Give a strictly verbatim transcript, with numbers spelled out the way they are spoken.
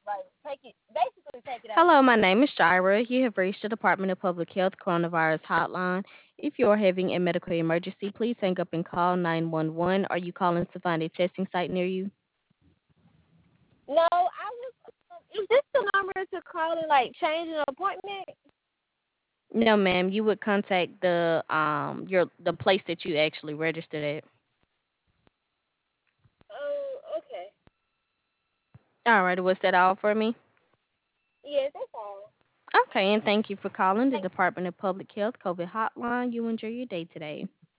like take it, basically take it out. Hello, my name is Jira. You have reached the Department of Public Health Coronavirus Hotline. If you are having a medical emergency, please hang up and call nine one one. Are you calling to find a testing site near you? No, I was. Um, is this the number to call and like change an appointment? No, ma'am. You would contact the um your the place that you actually registered at. Oh, okay. All right. Was that all for me? Yes, that's all. Okay, and thank you for calling the Department of Public Health COVID Hotline. You enjoy your day today.